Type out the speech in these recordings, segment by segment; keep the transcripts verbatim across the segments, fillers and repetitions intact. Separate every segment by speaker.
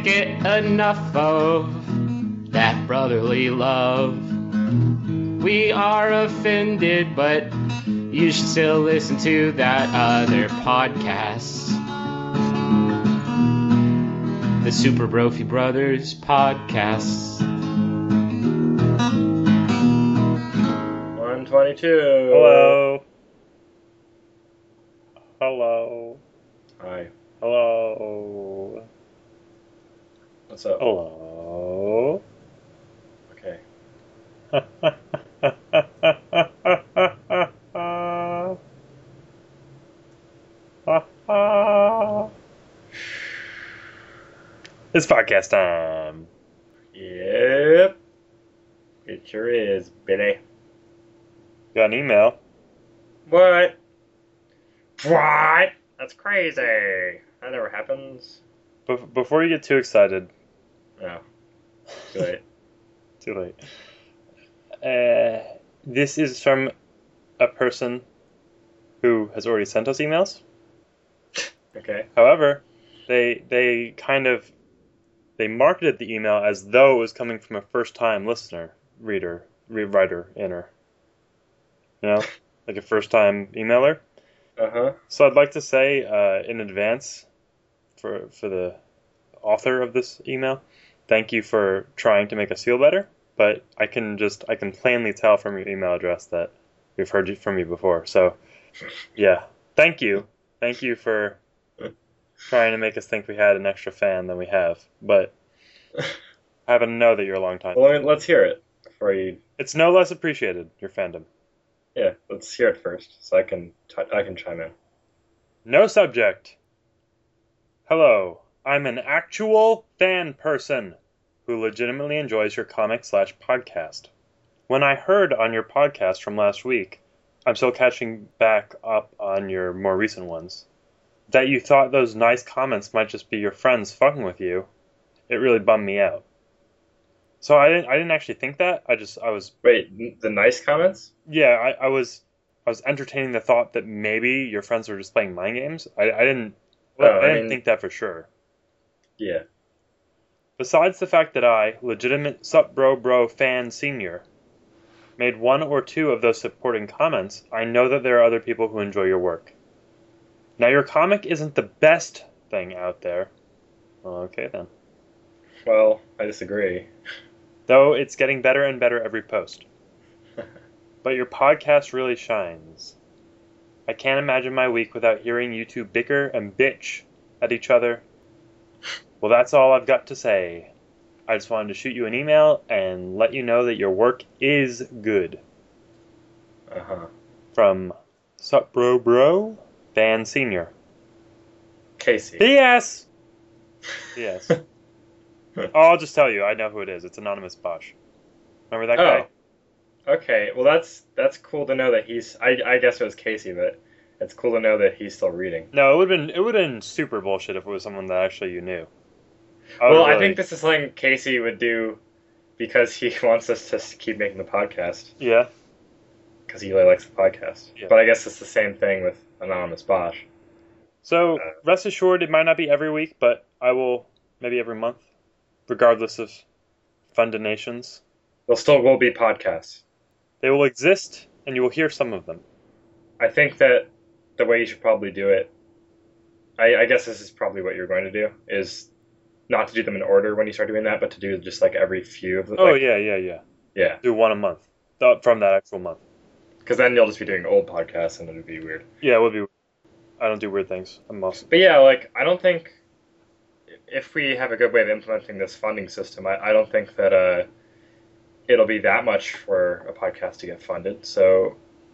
Speaker 1: get enough of that brotherly love. We are offended, but you should still listen to that other podcast. The Super Brophy Brothers podcast.
Speaker 2: one twenty-two.
Speaker 3: Hello. Hello.
Speaker 2: Hi.
Speaker 3: Hello.
Speaker 2: What's up?
Speaker 3: Hello.
Speaker 2: Okay.
Speaker 3: It's podcast time.
Speaker 2: Yep. It sure is, Billy.
Speaker 3: Got an email.
Speaker 2: What? What? That's crazy. That never happens.
Speaker 3: Bef- before you get too excited.
Speaker 2: No. Too late.
Speaker 3: Too late. Uh, this is from a person who has already sent us emails.
Speaker 2: Okay.
Speaker 3: However, they they kind of they marketed the email as though it was coming from a first-time listener, reader, re- writer, inner. You know, like a first-time emailer.
Speaker 2: Uh-huh.
Speaker 3: So I'd like to say uh, in advance for for the author of this email, thank you for trying to make us feel better. But I can just I can plainly tell from your email address that we've heard from you before. So yeah, thank you, thank you for trying to make us think we had an extra fan than we have. But I happen to know that you're a long time.
Speaker 2: Well, let me, let's hear it before you.
Speaker 3: It's no less appreciated, your fandom.
Speaker 2: Yeah, let's hear it first, so I can t- I can chime in.
Speaker 3: No subject. Hello, I'm an actual fan person who legitimately enjoys your comic slash podcast. When I heard on your podcast from last week, I'm still catching back up on your more recent ones, that you thought those nice comments might just be your friends fucking with you, it really bummed me out. So I didn't I didn't actually think that. I just I was
Speaker 2: Wait, n- the nice comments?
Speaker 3: yeah, I, I was I was entertaining the thought that maybe your friends were just playing mind games. I, I didn't well,
Speaker 2: Oh,
Speaker 3: I
Speaker 2: I
Speaker 3: didn't
Speaker 2: mean-
Speaker 3: think that for sure.
Speaker 2: Yeah.
Speaker 3: Besides the fact that I, legitimate Sup Bro Bro fan senior, made one or two of those supporting comments, I know that there are other people who enjoy your work. Now, your comic isn't the best thing out there. Okay, then.
Speaker 2: Well, I disagree.
Speaker 3: Though it's getting better and better every post. But your podcast really shines. I can't imagine my week without hearing you two bicker and bitch at each other. Well, that's all I've got to say. I just wanted to shoot you an email and let you know that your work is good.
Speaker 2: Uh-huh.
Speaker 3: From Sup Bro Bro, Fan Senior.
Speaker 2: Casey.
Speaker 3: P S P S Oh, I'll just tell you, I know who it is. It's Anonymous Bosch. Remember that guy?
Speaker 2: Oh. Okay, well that's that's cool to know that he's. I I guess it was Casey, but it's cool to know that he's still reading.
Speaker 3: No, it would have been it would have been super bullshit if it was someone that actually you knew. I
Speaker 2: Well,
Speaker 3: would
Speaker 2: I
Speaker 3: really-
Speaker 2: think this is something Casey would do because he wants us to keep making the podcast
Speaker 3: Yeah.
Speaker 2: because he really likes the podcast.
Speaker 3: Yeah.
Speaker 2: But I guess it's the same thing with Anonymous Bosch.
Speaker 3: So
Speaker 2: Uh,
Speaker 3: rest assured, it might not be every week, but I will maybe every month, regardless of fund donations.
Speaker 2: There still will be podcasts.
Speaker 3: They will exist, and you will hear some of them.
Speaker 2: I think that the way you should probably do it, I, I guess this is probably what you're going to do, is not to do them in order when you start doing that, but to do just like every few of them.
Speaker 3: Oh
Speaker 2: like,
Speaker 3: yeah, yeah, yeah.
Speaker 2: Yeah,
Speaker 3: Do one a month uh, from that actual month.
Speaker 2: because then you'll just be doing old podcasts and it would be weird.
Speaker 3: Yeah, it would be. I don't do weird things. I'm awesome.
Speaker 2: But yeah, like, I don't think, if we have a good way of implementing this funding system, I, I don't think that uh, it'll be that much for a podcast to get funded. So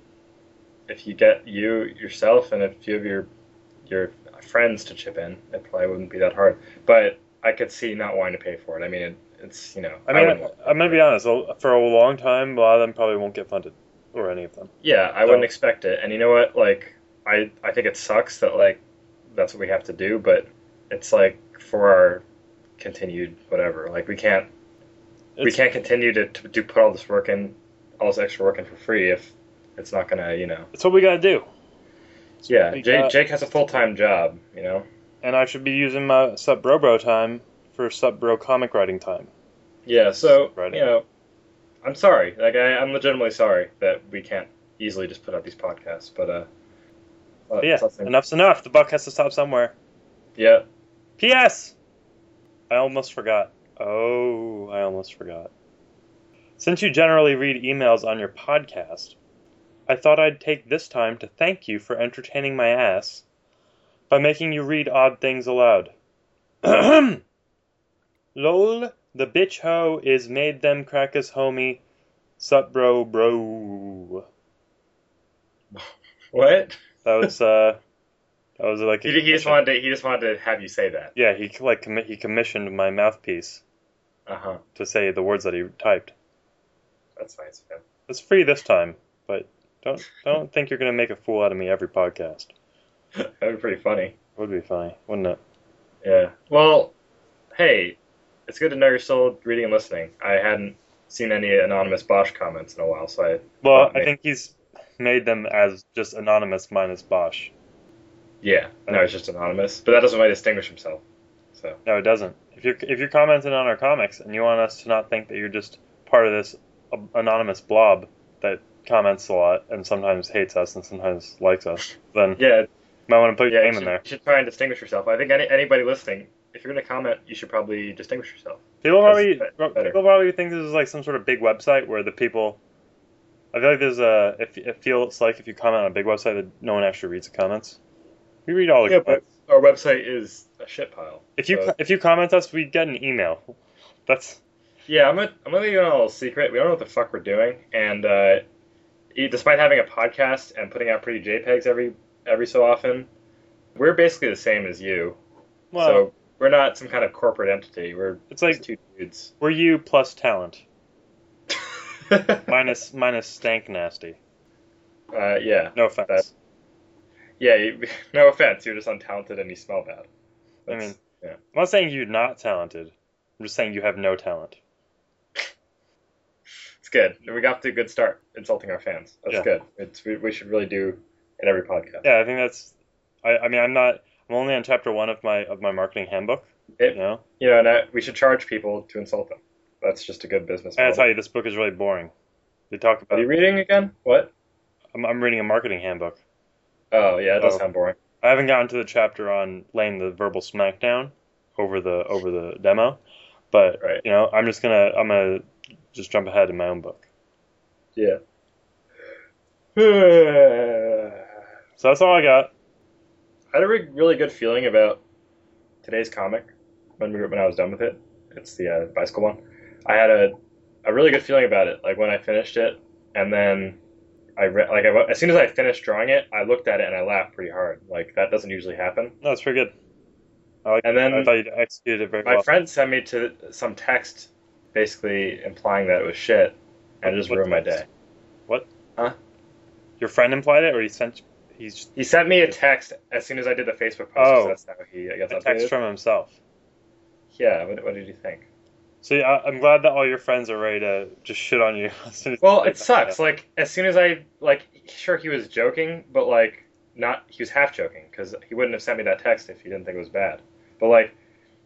Speaker 2: if you get you yourself and a few of your your friends to chip in, it probably wouldn't be that hard. But I could see not wanting to pay for it. I mean, it, it's, you know.
Speaker 3: I mean,
Speaker 2: wouldn't
Speaker 3: I
Speaker 2: want-
Speaker 3: I'm gonna be honest. a- For a long time, a lot of them probably won't get funded, or any of them.
Speaker 2: Yeah, I
Speaker 3: So-
Speaker 2: wouldn't expect it. And you know what? Like, I, I think it sucks that, like, that's what we have to do, but it's, like, for our continued whatever. Like, we can't we
Speaker 3: It's-
Speaker 2: can't continue to, to do put all this work in, all this extra work in for free if it's not gonna, you know.
Speaker 3: It's what we gotta do. It's what
Speaker 2: Yeah,
Speaker 3: we
Speaker 2: Jake,
Speaker 3: got.
Speaker 2: Jake has a full time job, you know.
Speaker 3: And I should be using my Sup Bro Bro time for Sup Bro comic writing time.
Speaker 2: Yeah, so,
Speaker 3: Right.
Speaker 2: you know, I'm sorry. Like, I, I'm legitimately sorry that we can't easily just put out these podcasts, but, uh...
Speaker 3: But yeah,
Speaker 2: something-
Speaker 3: enough's enough. The buck has to stop somewhere.
Speaker 2: Yeah.
Speaker 3: P S I almost forgot. Oh, I almost forgot. Since you generally read emails on your podcast, I thought I'd take this time to thank you for entertaining my ass by making you read odd things aloud. Lol, the bitch hoe is made them crackers homie. Sup bro bro.
Speaker 2: What?
Speaker 3: That was uh that was like a
Speaker 2: He, he just
Speaker 3: commission.
Speaker 2: wanted to, he just wanted to have you say that.
Speaker 3: Yeah, he like commi- he commissioned my mouthpiece
Speaker 2: Uh-huh.
Speaker 3: to say the words that he typed.
Speaker 2: That's nice, man.
Speaker 3: It's free this time, but don't don't think you're gonna make a fool out of me every podcast.
Speaker 2: That'd be pretty funny.
Speaker 3: Would be funny, wouldn't it?
Speaker 2: Yeah. Well, hey, it's good to know you're still reading and listening. I hadn't seen any anonymous Bosch comments in a while, so I...
Speaker 3: Well,
Speaker 2: thought
Speaker 3: I
Speaker 2: may-
Speaker 3: think he's made them as just anonymous minus Bosch.
Speaker 2: Yeah, no, it's just anonymous. But that doesn't really distinguish himself. So,
Speaker 3: No, it doesn't. If you're if you're commenting on our comics and you want us to not think that you're just part of this anonymous blob that comments a lot and sometimes hates us and sometimes likes us, then
Speaker 2: yeah,
Speaker 3: you might want to put
Speaker 2: yeah,
Speaker 3: your
Speaker 2: you
Speaker 3: name in
Speaker 2: should,
Speaker 3: there.
Speaker 2: you should try and distinguish yourself. I think any, anybody listening, if you're going to comment, you should probably distinguish yourself.
Speaker 3: People probably
Speaker 2: That's be- better.
Speaker 3: people probably think this is like some sort of big website where the people. I feel like there's a. It, it feels like if you comment on a big website that no one actually reads the comments. We read all the
Speaker 2: Yeah,
Speaker 3: comments.
Speaker 2: but our website is a shit pile.
Speaker 3: If you
Speaker 2: so-
Speaker 3: if you comment us, we get an email. That's
Speaker 2: Yeah, I'm gonna, I'm gonna leave you on a little secret. We don't know what the fuck we're doing, and uh, e- despite having a podcast and putting out pretty JPEGs every every so often, we're basically the same as you.
Speaker 3: well.
Speaker 2: So we're not some kind of corporate entity. We're
Speaker 3: It's like
Speaker 2: just two dudes.
Speaker 3: we're you plus talent minus minus stank nasty.
Speaker 2: uh, yeah,
Speaker 3: No offense.
Speaker 2: That- yeah. You, no offense, you're just untalented and you smell bad.
Speaker 3: I
Speaker 2: That's-
Speaker 3: mean,
Speaker 2: yeah.
Speaker 3: I'm not saying you're not talented. I'm just saying you have no talent.
Speaker 2: It's good. We got to a good start insulting our fans. That's
Speaker 3: Yeah.
Speaker 2: good. It's we, we should really do in every podcast.
Speaker 3: Yeah, I think that's. I, I mean, I'm not. I'm only on chapter one of my of my marketing handbook.
Speaker 2: It-
Speaker 3: You know,
Speaker 2: You know, and uh, we should charge people to insult them. That's just a good business
Speaker 3: I gotta
Speaker 2: model.
Speaker 3: tell you, this book is really boring. They talk
Speaker 2: Are
Speaker 3: about.
Speaker 2: you reading again? What?
Speaker 3: I'm, I'm reading a marketing handbook.
Speaker 2: Oh, yeah, it does
Speaker 3: Oh.
Speaker 2: sound boring.
Speaker 3: I haven't gotten to the chapter on laying the verbal smackdown over the over the demo, but
Speaker 2: Right.
Speaker 3: you know, I'm just gonna I'm gonna just jump ahead in my own book.
Speaker 2: Yeah.
Speaker 3: So that's all I got.
Speaker 2: I had a re- really good feeling about today's comic when we were, when I was done with it. It's the uh, bicycle one. I had a a really good feeling about it. Like when I finished it, and then I re- like I, as soon as I finished drawing it, I looked at it and I laughed pretty hard. Like that doesn't usually happen.
Speaker 3: No, it's pretty good. I like.
Speaker 2: And then
Speaker 3: I thought you executed it very
Speaker 2: my
Speaker 3: well.
Speaker 2: friend sent me to some text, basically implying that it was shit, and it just
Speaker 3: What
Speaker 2: ruined my
Speaker 3: text?
Speaker 2: day.
Speaker 3: What?
Speaker 2: Huh?
Speaker 3: Your friend implied it, or he sent? He's
Speaker 2: He sent me a text as soon as I did the Facebook post.
Speaker 3: Oh.
Speaker 2: 'cause that's how he I guess
Speaker 3: a
Speaker 2: updated.
Speaker 3: text from himself.
Speaker 2: Yeah. What, what did you think?
Speaker 3: So yeah, I- I'm glad that all your friends are ready to just shit on you. as soon as
Speaker 2: Well,
Speaker 3: you
Speaker 2: it sucks. Like as soon as I like, sure he was joking, but like not. He was half joking because he wouldn't have sent me that text if he didn't think it was bad. But like,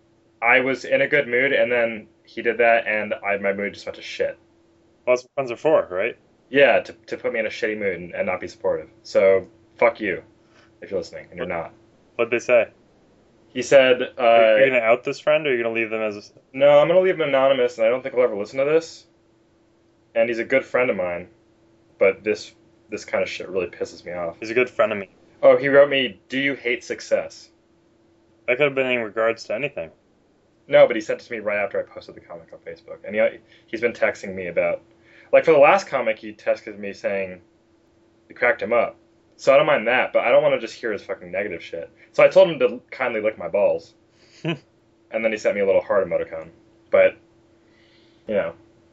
Speaker 2: I was in a good mood, and then he did that, and I my mood just went to shit.
Speaker 3: Well, that's what friends are for, right?
Speaker 2: Yeah, to to put me in a shitty mood and, and not be supportive. So fuck you, if you're listening, and you're not.
Speaker 3: What'd they say?
Speaker 2: He said,
Speaker 3: Are you
Speaker 2: uh,
Speaker 3: gonna out this friend, or are you gonna leave them as? A...
Speaker 2: "No, I'm gonna leave him anonymous, and I don't think he'll ever listen to this. And he's a good friend of mine, but this this kind of shit really pisses me off."
Speaker 3: He's a good friend of me.
Speaker 2: Oh, he wrote me, "Do you hate success?"
Speaker 3: That could have been in regards to anything.
Speaker 2: No, but he sent it to me right after I posted the comic on Facebook, and he he's been texting me about, like for the last comic, he texted me saying, "You cracked him up." So I don't mind that, but I don't want to just hear his fucking negative shit. So I told him to kindly lick my balls, and then he sent me a little heart emoticon. But you know,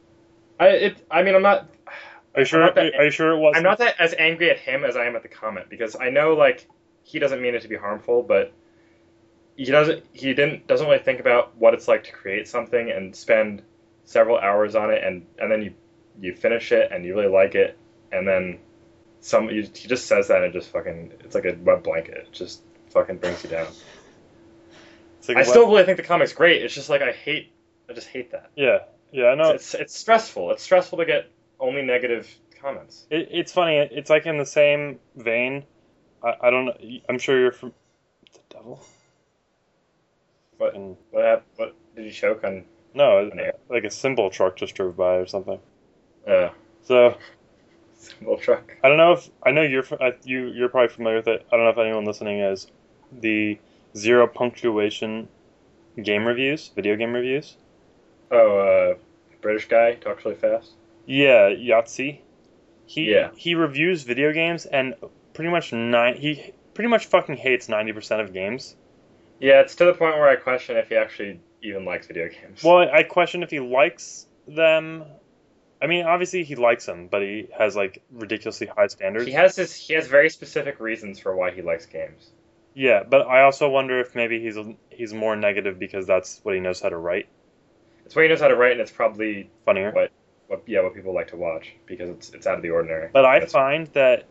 Speaker 2: I it I mean I'm not
Speaker 3: Are you sure?
Speaker 2: not that-
Speaker 3: are you sure it wasn't?
Speaker 2: I'm not that as angry at him as I am at the comment, because I know like he doesn't mean it to be harmful, but he doesn't he didn't doesn't really think about what it's like to create something and spend several hours on it, and and then you you finish it and you really like it, and then some you, he just says that and it just fucking it's like a wet blanket. It just fucking brings you down.
Speaker 3: It's like
Speaker 2: I
Speaker 3: a
Speaker 2: still
Speaker 3: web-
Speaker 2: really think the comic's great. It's just like I hate, I just hate that.
Speaker 3: yeah, yeah. I know.
Speaker 2: It's, it's it's stressful. It's stressful to get only negative comments.
Speaker 3: It, it's funny. It's like in the same vein. I, I don't know. I'm sure you're from the devil.
Speaker 2: What
Speaker 3: And,
Speaker 2: what hap- what did you choke on?
Speaker 3: no,
Speaker 2: An air.
Speaker 3: like a symbol truck just drove by or something.
Speaker 2: Uh,
Speaker 3: So
Speaker 2: symbol truck.
Speaker 3: I don't know if I know you're f- I- you you're probably familiar with it. I don't know if anyone listening is. The zero punctuation game reviews, video game reviews.
Speaker 2: Oh, uh, British guy talks really fast.
Speaker 3: Yeah, Yahtzee. He
Speaker 2: Yeah.
Speaker 3: he reviews video games and pretty much nine. He pretty much fucking hates ninety percent of games.
Speaker 2: Yeah, it's to the point where I question if he actually even likes video games.
Speaker 3: Well, I question if he likes them. I mean, obviously he likes them, but he has like ridiculously high standards.
Speaker 2: he has his he has very specific reasons for why he likes games.
Speaker 3: Yeah, but I also wonder if maybe he's he's more negative because that's what he knows how to write.
Speaker 2: It's what he knows how to write, and it's probably
Speaker 3: Funnier.
Speaker 2: what what yeah what people like to watch because it's it's out of the ordinary.
Speaker 3: But I
Speaker 2: That's-
Speaker 3: find that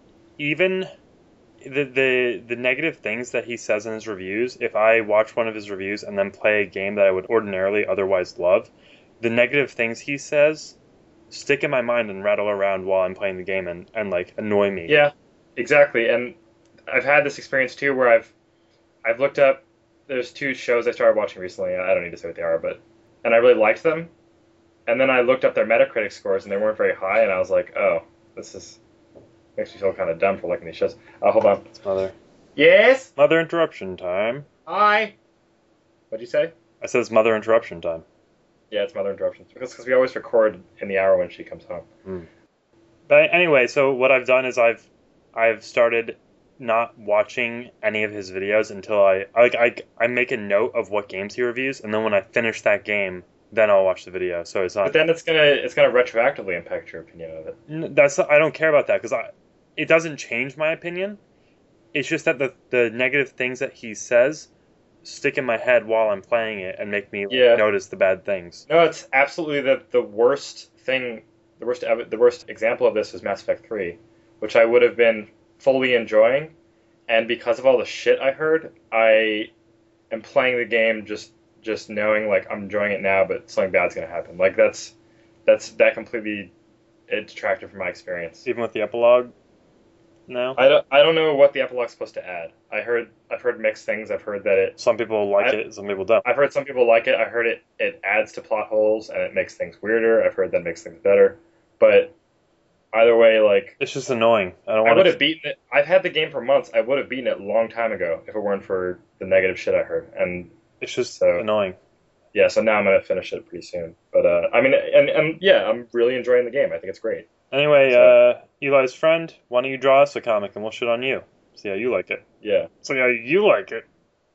Speaker 3: even the, the the negative things that he says in his reviews, if I watch one of his reviews and then play a game that I would ordinarily otherwise love, the negative things he says stick in my mind and rattle around while I'm playing the game and, and like annoy me.
Speaker 2: Yeah, exactly. And I've had this experience too where I've I've looked up there's two shows I started watching recently. I don't need to say what they are, but and I really liked them. And then I looked up their Metacritic scores and they weren't very high and I was like, "Oh, this is makes me feel kind of dumb for liking these shows." Oh, hold on.
Speaker 3: It's mother.
Speaker 2: Yes.
Speaker 3: Mother interruption time.
Speaker 2: Hi. What'd you say?
Speaker 3: I said it's mother interruption time.
Speaker 2: Yeah, it's mother interruptions because because we always record in the hour when she comes home.
Speaker 3: But anyway, so what I've done is I've I've started not watching any of his videos until I like I I make a note of what games he reviews, and then when I finish that game, then I'll watch the video. So it's not
Speaker 2: But then it's gonna it's gonna retroactively impact your opinion of it.
Speaker 3: N- that's I don't care about that because I it doesn't change my opinion. It's just that the the negative things that he says stick in my head while I'm playing it and make me like,
Speaker 2: Yeah.
Speaker 3: notice the bad things.
Speaker 2: No, it's absolutely the the worst thing. The worst ev- the worst example of this is Mass Effect three, which I would have been fully enjoying, and because of all the shit I heard, I am playing the game just just knowing like I'm enjoying it now, but something bad's gonna happen. Like that's that's that completely it detracted from my experience.
Speaker 3: Even with the epilogue now.
Speaker 2: I don't, I don't know what the epilogue's supposed to add. I heard I've heard mixed things. I've heard that it
Speaker 3: Some people like
Speaker 2: I-
Speaker 3: it, some people don't.
Speaker 2: I've heard some people like it. I heard it it adds to plot holes and it makes things weirder. I've heard that makes things better. But either way, like
Speaker 3: It's just annoying. I don't
Speaker 2: I
Speaker 3: want
Speaker 2: would
Speaker 3: to.
Speaker 2: have beaten it. I've had the game for months. I would have beaten it a long time ago if it weren't for the negative shit I heard. And
Speaker 3: It's just
Speaker 2: so-
Speaker 3: annoying.
Speaker 2: yeah, so now I'm gonna finish it pretty soon. But uh, I mean, and and yeah, I'm really enjoying the game. I think it's great.
Speaker 3: Anyway,
Speaker 2: So-
Speaker 3: uh, Eli's friend, why don't you draw us a comic and we'll shit on you? See how you like it.
Speaker 2: Yeah,
Speaker 3: See how you like it.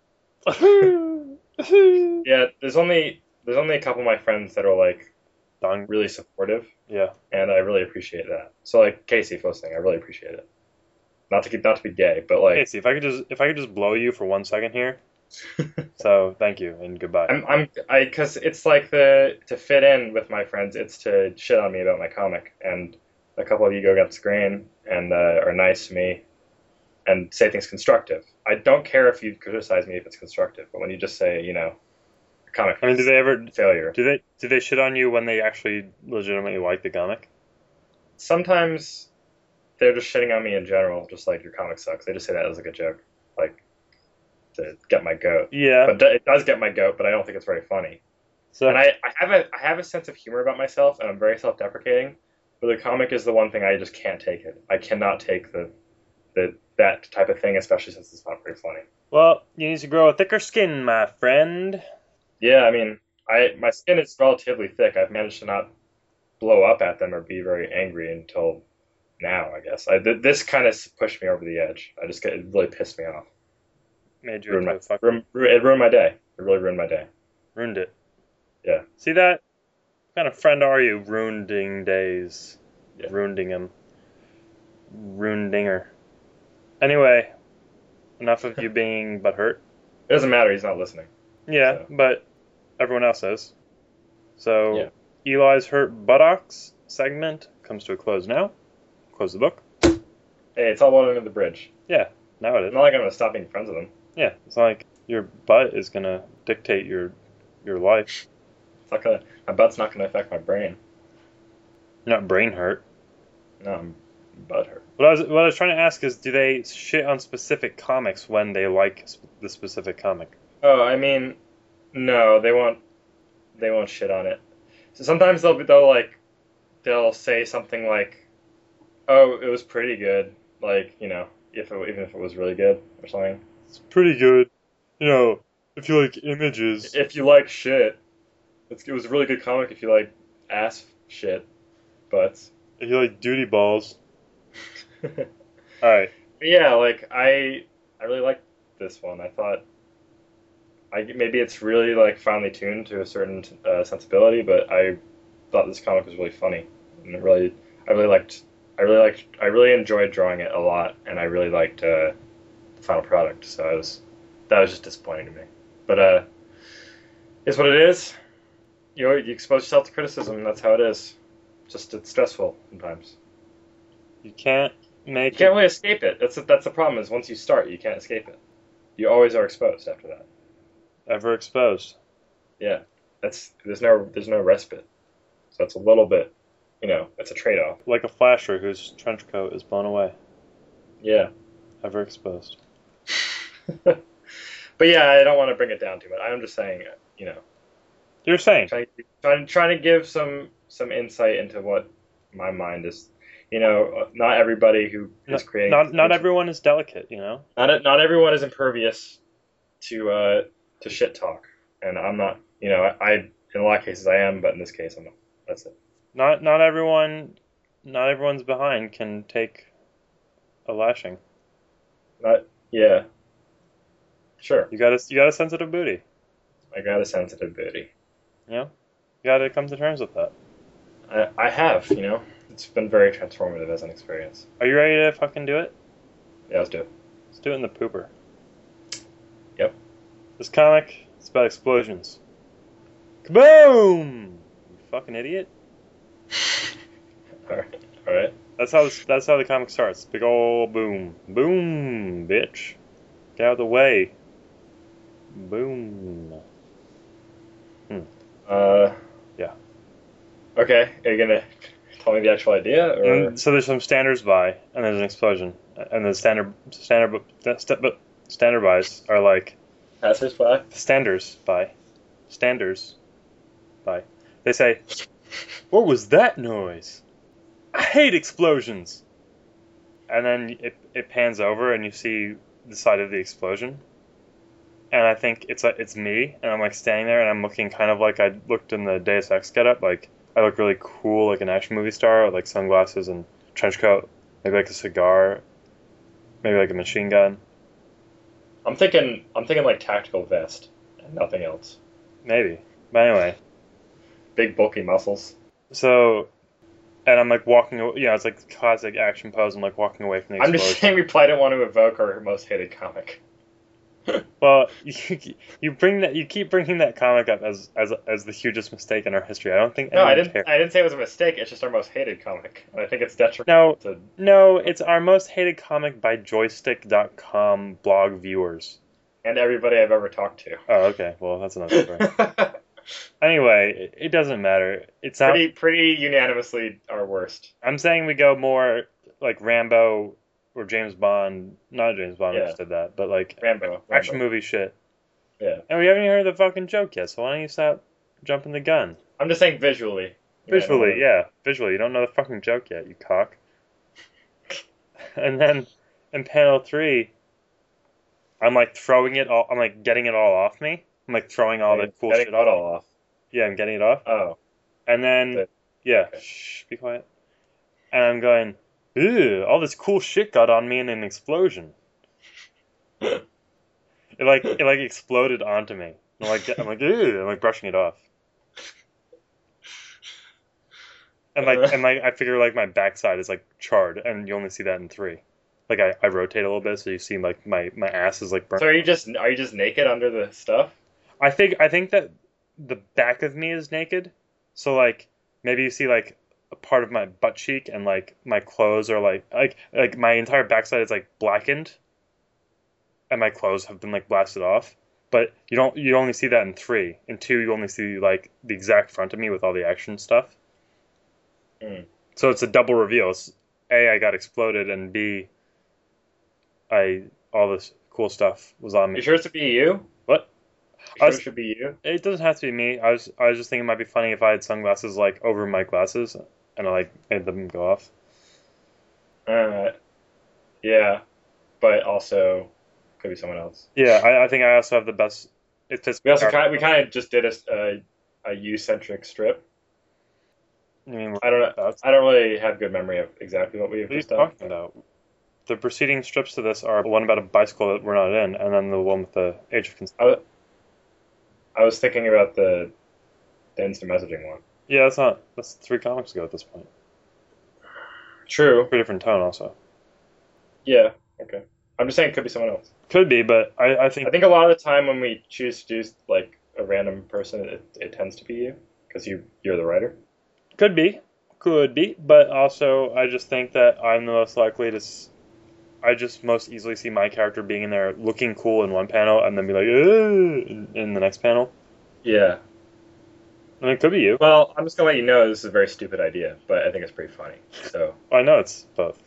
Speaker 2: yeah. There's only there's only a couple of my friends that are like
Speaker 3: Done.
Speaker 2: really supportive,
Speaker 3: Yeah.
Speaker 2: and I really appreciate that. So like Casey, if listening, I really appreciate it. Not to keep not to be gay, but like
Speaker 3: Casey, if I could just if I could just blow you for one second here. So thank you and goodbye.
Speaker 2: I'm I'm I because it's like the to fit in with my friends. It's to shit on me about my comic, and a couple of you go against the grain and uh, are nice to me, and say things constructive. I don't care if you criticize me if it's constructive, but when you just say you know, a comic
Speaker 3: I mean, do they ever
Speaker 2: failure.
Speaker 3: do they do they shit on you when they actually legitimately like the comic?
Speaker 2: Sometimes they're just shitting on me in general, just like your comic sucks. They just say that as like a joke, like to get my goat.
Speaker 3: Yeah.
Speaker 2: But it does get my goat, but I don't think it's very funny.
Speaker 3: So
Speaker 2: And I, I have a I have a sense of humor about myself, and I'm very self-deprecating. But the comic is the one thing I just can't take it. I cannot take the the that type of thing, especially since it's not very funny.
Speaker 3: well, you need to grow a thicker skin, my friend.
Speaker 2: Yeah, I mean, I my skin is relatively thick. I've managed to not blow up at them or be very angry until now, I guess. I, th- this kind of pushed me over the edge. I just get, it really pissed me off.
Speaker 3: Made you
Speaker 2: Ruined
Speaker 3: into
Speaker 2: my,
Speaker 3: a fuck.
Speaker 2: ruined, it ruined my day. It really ruined my day.
Speaker 3: Ruined it.
Speaker 2: Yeah.
Speaker 3: See that? What kind of friend are you? Ruining days.
Speaker 2: Yeah.
Speaker 3: Ruining him. Ruindinger. Anyway, enough of you being butthurt.
Speaker 2: It doesn't matter. He's not listening.
Speaker 3: Yeah,
Speaker 2: So.
Speaker 3: but everyone else is. So, Eli's hurt buttocks segment comes to a close now. Close the book.
Speaker 2: Hey, it's all water under the bridge.
Speaker 3: Yeah, now it
Speaker 2: It's
Speaker 3: is.
Speaker 2: not like I'm going to stop being friends with him.
Speaker 3: Yeah, it's not like your butt is gonna dictate your your life.
Speaker 2: It's not gonna. My butt's not gonna affect my brain.
Speaker 3: You're not brain hurt.
Speaker 2: No, I'm butt hurt.
Speaker 3: What I was what I was trying to ask is, do they shit on specific comics when they like sp- the specific comic?
Speaker 2: Oh, I mean, no, they won't. They won't shit on it. So sometimes they'll be, they'll like, they'll say something like, "Oh, it was pretty good." Like, you know, if it, even if it was really good or something.
Speaker 3: It's pretty good. You know, if you like images.
Speaker 2: If you like shit, it's, it was a really good comic. If you like ass shit, but
Speaker 3: If you like duty balls. All right.
Speaker 2: yeah, like I, I really liked this one. I thought, I maybe it's really like finely tuned to a certain uh, sensibility, but I thought this comic was really funny, and it really, I really liked, I really liked, I really enjoyed drawing it a lot, and I really liked uh, the final product. So I was, that was just disappointing to me. But uh, it's what it is. You know, you expose yourself to criticism, and that's how it is. Just it's stressful sometimes.
Speaker 3: You can't make
Speaker 2: You can't
Speaker 3: it
Speaker 2: really escape it. That's that's the problem. Is once you start, you can't escape it. You always are exposed after that.
Speaker 3: ever exposed.
Speaker 2: Yeah, that's there's no there's no respite. So it's a little bit, you know, it's a trade-off.
Speaker 3: Like a flasher whose trench coat is blown away.
Speaker 2: Yeah.
Speaker 3: Ever exposed.
Speaker 2: But yeah, I don't want to bring it down too much. I'm just saying, you know,
Speaker 3: You're saying.
Speaker 2: trying trying trying to give some some insight into what my mind is. You know, not everybody who is creating
Speaker 3: Not not everyone is delicate, you know?
Speaker 2: not not everyone is impervious to uh to shit talk, and I'm not. You know, I, I in a lot of cases I am, but in this case I'm not. That's it.
Speaker 3: Not not everyone not everyone's behind can take a lashing.
Speaker 2: Not yeah. Sure,
Speaker 3: You got a you got a sensitive booty.
Speaker 2: I got a sensitive booty.
Speaker 3: You know? You gotta come to terms with that.
Speaker 2: I I have. You know, it's been very transformative as an experience.
Speaker 3: Are you ready to fucking do it?
Speaker 2: Yeah, let's do it.
Speaker 3: Let's do it in the pooper.
Speaker 2: Yep.
Speaker 3: This comic is about explosions. Kaboom! You fucking idiot.
Speaker 2: All right. All right.
Speaker 3: That's how this, that's how the comic starts. Big ol' boom. Boom, bitch. Get out of the way. Boom.
Speaker 2: Uh.
Speaker 3: Yeah.
Speaker 2: Okay. Are you gonna tell me the actual idea, or
Speaker 3: And so there's some standards by, and there's an explosion. And the standard standard st- standard buys are like
Speaker 2: passers by?
Speaker 3: standards by. Standards by. They say, "What was that noise? I hate explosions." And then it it pans over and you see the side of the explosion. And I think it's like it's me, and I'm like standing there, and I'm looking kind of like I looked in the Deus Ex getup. Like I look really cool, like an action movie star, with like sunglasses and trench coat, maybe like a cigar, maybe like a machine gun,
Speaker 2: I'm thinking. I'm thinking like tactical vest and nothing else.
Speaker 3: maybe. But anyway,
Speaker 2: Big bulky muscles.
Speaker 3: so and I'm like walking, aw- yeah, it's like classic action pose. I'm like walking away from the
Speaker 2: I'm
Speaker 3: explosion.
Speaker 2: just saying we probably didn't want to evoke our most hated comic.
Speaker 3: Well, you, you bring that you keep bringing that comic up as as as the hugest mistake in our history. I don't think
Speaker 2: No, I
Speaker 3: anyone
Speaker 2: didn't.
Speaker 3: cares.
Speaker 2: I didn't say it was a mistake. It's just our most hated comic, and I think it's detrimental
Speaker 3: No,
Speaker 2: to.
Speaker 3: no, it's our most hated comic by joystick dot com blog viewers.
Speaker 2: And everybody I've ever talked to.
Speaker 3: Oh, okay. Well, that's another story. Anyway, it, it doesn't matter. It's not.
Speaker 2: pretty, pretty unanimously our worst.
Speaker 3: I'm saying we go more like Rambo or James Bond. Not James Bond, we
Speaker 2: Yeah.
Speaker 3: just did that, but like
Speaker 2: Rambo. Rambo.
Speaker 3: action movie shit.
Speaker 2: Yeah.
Speaker 3: And we haven't even heard the fucking joke yet, so why don't you stop jumping the gun?
Speaker 2: I'm just saying visually.
Speaker 3: Visually,
Speaker 2: Yeah.
Speaker 3: yeah, visually. You don't know the fucking joke yet, you cock. And then in panel three, I'm like throwing it all. I'm like getting it all off me. I'm like throwing all the cool
Speaker 2: Getting
Speaker 3: shit
Speaker 2: that
Speaker 3: off.
Speaker 2: all off.
Speaker 3: Yeah, I'm getting it off.
Speaker 2: Oh.
Speaker 3: And then,
Speaker 2: Good.
Speaker 3: yeah,
Speaker 2: Okay.
Speaker 3: shh, be quiet. And I'm going, ew, all this cool shit got on me in an explosion. It like it like exploded onto me. I'm like I'm like ew, I'm like brushing it off. And like and like I figure like my backside is like charred, and you only see that in three. Like I, I rotate a little bit, so you see like my, my ass is like burnt.
Speaker 2: So are you just are you just naked under the stuff?
Speaker 3: I think I think that the back of me is naked, so like maybe you see like a part of my butt cheek, and like my clothes are like like like my entire backside is like blackened, and my clothes have been like blasted off, but you don't you only see that in three. In two, you only see like the exact front of me with all the action stuff.
Speaker 2: Mm.
Speaker 3: So it's a double reveal. It's, A, I got exploded, and B, I all this cool stuff was on me.
Speaker 2: You sure it should be you?
Speaker 3: What?
Speaker 2: You
Speaker 3: I
Speaker 2: sure
Speaker 3: was-
Speaker 2: it should be you?
Speaker 3: It doesn't have to be me. I was I was just thinking it might be funny if I had sunglasses like over my glasses and I like made them go off.
Speaker 2: Uh, yeah, but also could be someone else.
Speaker 3: Yeah, I, I think I also have the best. It fits.
Speaker 2: We also
Speaker 3: my
Speaker 2: kind we
Speaker 3: character.
Speaker 2: kind of just did a a, a you-centric strip.
Speaker 3: I mean,
Speaker 2: I don't know.
Speaker 3: that's-
Speaker 2: I don't really have good memory of exactly what we've
Speaker 3: What are you
Speaker 2: just done.
Speaker 3: talking about? The preceding strips to this are one about a bicycle that we're not in, and then the one with the Age of Consent.
Speaker 2: I, wa- I was thinking about the the instant messaging one.
Speaker 3: Yeah, that's not. That's three comics ago at this point.
Speaker 2: True.
Speaker 3: Pretty different tone, also.
Speaker 2: Yeah. Okay. I'm just saying it could be someone else.
Speaker 3: Could be, but I, I think
Speaker 2: I think a lot of the time when we choose to do like a random person, it, it tends to be you because you you're the writer.
Speaker 3: could be, could be, but also I just think that I'm the most likely to. S- I just most easily see my character being in there, looking cool in one panel, and then be like, "Ugh," in, in the next panel.
Speaker 2: Yeah.
Speaker 3: I mean, it could be you.
Speaker 2: Well, I'm just gonna let you know this is a very stupid idea, but I think it's pretty funny. So
Speaker 3: I know it's both.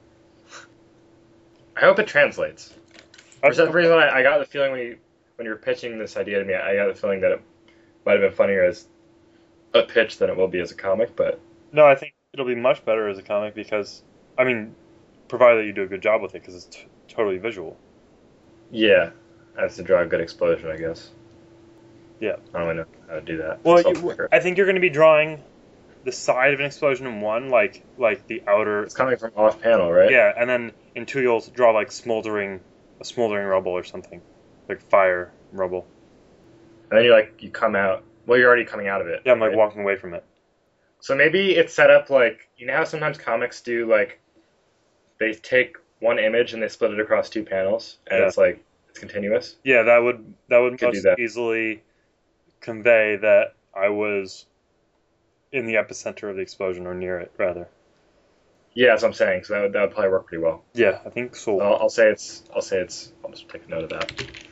Speaker 2: I hope it translates.
Speaker 3: I-
Speaker 2: For some reason, I, I got the feeling when you when you were pitching this idea to me, I got the feeling that it might have been funnier as a pitch than it will be as a comic. But
Speaker 3: No, I think it'll be much better as a comic because, I mean, provided that you do a good job with it, because it's t- totally visual.
Speaker 2: yeah, that's to draw a good explosion, I guess.
Speaker 3: Yeah.
Speaker 2: I don't really know how to do that.
Speaker 3: Well,
Speaker 2: It's
Speaker 3: you,
Speaker 2: self-aware.
Speaker 3: I think you're going to be drawing the side of an explosion in one, like like the outer.
Speaker 2: It's coming from off panel, right?
Speaker 3: Yeah, and then in two you'll draw like smoldering, a smoldering rubble or something, like fire rubble.
Speaker 2: And then you like you come out. Well, you're already coming out of it.
Speaker 3: Yeah, I'm like
Speaker 2: right?
Speaker 3: walking away from it.
Speaker 2: So maybe it's set up like you know how sometimes comics do like they take one image and they split it across two panels and
Speaker 3: Yeah.
Speaker 2: it's like it's continuous.
Speaker 3: Yeah, that would that would
Speaker 2: Could do
Speaker 3: most
Speaker 2: that.
Speaker 3: easily convey that I was in the epicenter of the explosion or near it, rather.
Speaker 2: Yeah, that's what I'm saying. So that would, that would probably work pretty well.
Speaker 3: Yeah, I think so.
Speaker 2: I'll, I'll say it's. I'll say it's. I'll just take a note of that.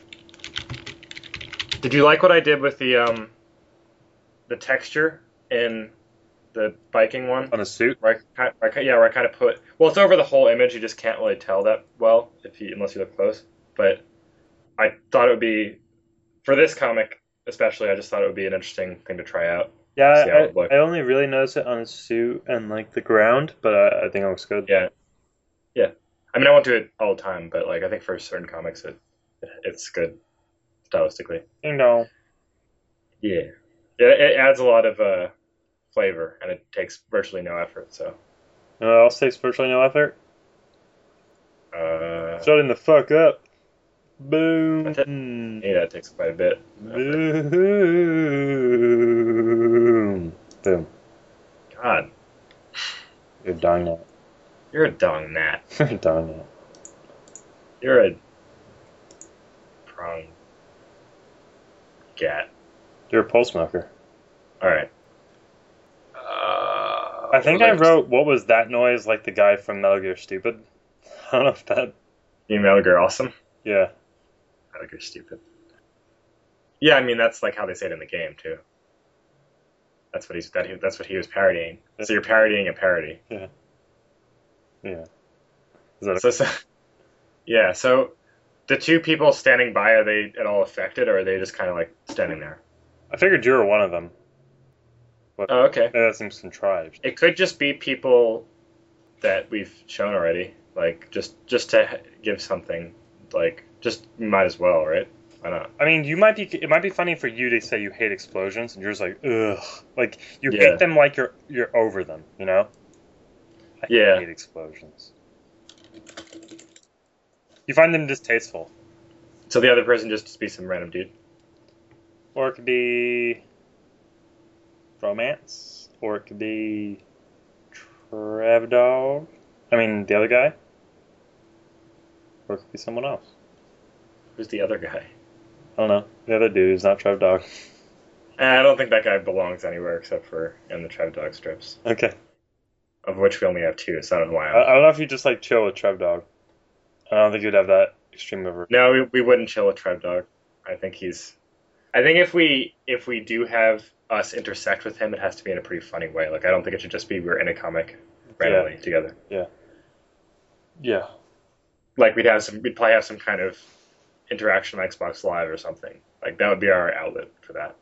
Speaker 2: Did you like what I did with the um the texture in the biking one?
Speaker 3: On a suit.
Speaker 2: Where I, ki- where I, ki- yeah, where I kind of put. Well, it's over the whole image. You just can't really tell that well if you unless you look close. But I thought it would be for this comic especially. I just thought it would be an interesting thing to try out.
Speaker 3: Yeah,
Speaker 2: See how it
Speaker 3: I,
Speaker 2: looks.
Speaker 3: I only really noticed it on a suit and like the ground, but I, I think it looks good.
Speaker 2: Yeah, yeah. I mean, I won't do it all the time, but like I think for certain comics, it, it it's good stylistically.
Speaker 3: You know.
Speaker 2: Yeah, it, it adds a lot of uh, flavor, and it takes virtually no effort. So,
Speaker 3: You know what else takes virtually no effort?
Speaker 2: uh,
Speaker 3: Shutting the fuck up. Boom.
Speaker 2: That's it. yeah, it takes quite a bit. of effort.
Speaker 3: Boom. Boom.
Speaker 2: God,
Speaker 3: You're dying now.
Speaker 2: you're a dong gnat.
Speaker 3: You're dying now.
Speaker 2: You're a prong gat.
Speaker 3: You're a pole smoker.
Speaker 2: All right. Uh,
Speaker 3: I think
Speaker 2: what
Speaker 3: I
Speaker 2: was
Speaker 3: wrote, what was that noise, like the guy from Metal Gear Stupid? I don't know if that.
Speaker 2: You Metal Gear Awesome.
Speaker 3: Yeah.
Speaker 2: Metal Gear Stupid. Yeah, I mean that's like how they say it in the game too. That's what he's that he, that's what he was parodying. So you're parodying a parody.
Speaker 3: Yeah. Is that a,
Speaker 2: So, so yeah, so the two people standing by, are they at all affected, or are they just kind of like standing there?
Speaker 3: I figured you were one of them.
Speaker 2: Oh, okay.
Speaker 3: Maybe that seems contrived.
Speaker 2: It could just be people that we've shown already, like just just to h- give something, like just might as well, right? Why not?
Speaker 3: I mean, you might be. It might be funny for you to say you hate explosions, and you're just like, ugh, like you
Speaker 2: Yeah.
Speaker 3: hate them like you're you're over them, you know? I
Speaker 2: Yeah.
Speaker 3: hate explosions. You find them distasteful,
Speaker 2: So the other person just to be some random dude.
Speaker 3: or it could be romance, or it could be Trev Dog. I mean, the other guy, or it could be someone else.
Speaker 2: Who's the other guy?
Speaker 3: I don't know. The other dude is not Trev Dog.
Speaker 2: Eh, I don't think that guy belongs anywhere except for in the Trev Dog strips,
Speaker 3: Okay.
Speaker 2: of which we only have two. So I don't know why.
Speaker 3: I,
Speaker 2: I'm...
Speaker 3: I don't know if you just like chill with Trev Dog. I don't think you'd have that extreme over.
Speaker 2: No, we, we wouldn't chill with Trev Dog. I think he's. I think if we if we do have us intersect with him, it has to be in a pretty funny way. Like I don't think it should just be we're in a comic randomly
Speaker 3: Yeah.
Speaker 2: together.
Speaker 3: Yeah. Yeah.
Speaker 2: Like we'd have some, we'd probably have some kind of interaction on Xbox Live or something. Like that would be our outlet for that.